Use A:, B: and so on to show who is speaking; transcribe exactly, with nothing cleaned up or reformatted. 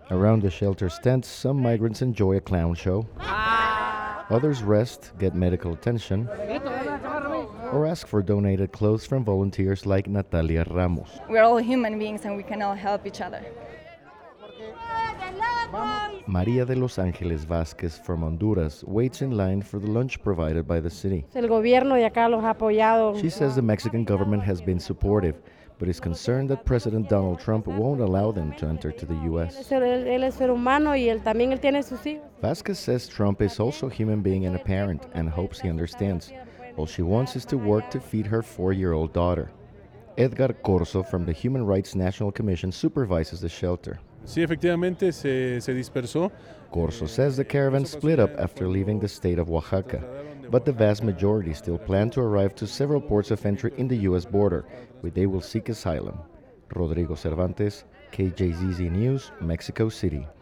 A: Around the shelter's tents, some migrants enjoy a clown show. Others rest, get medical attention, or ask for donated clothes from volunteers like Natalia Ramos.
B: We're all human beings and we can all help each other.
A: Maria de Los Angeles Vázquez from Honduras waits in line for the lunch provided by the city.
C: El gobierno de acá los ha apoyado.
A: She says the Mexican government has been supportive, but is concerned that President Donald Trump won't allow them to enter to the U S.
C: Él es ser humano y él también él tiene sus hijos.
A: Vázquez says Trump is also a human being and a parent and hopes he understands. All she wants is to work to feed her four-year-old daughter. Edgar Corso from the Human Rights National Commission supervises the shelter.
D: Sí, efectivamente se, se dispersó.
A: Corso says the caravan split up after leaving the state of Oaxaca, but the vast majority still plan to arrive to several ports of entry in the U S border, where they will seek asylum. Rodrigo Cervantes, K J Z Z News, Mexico City.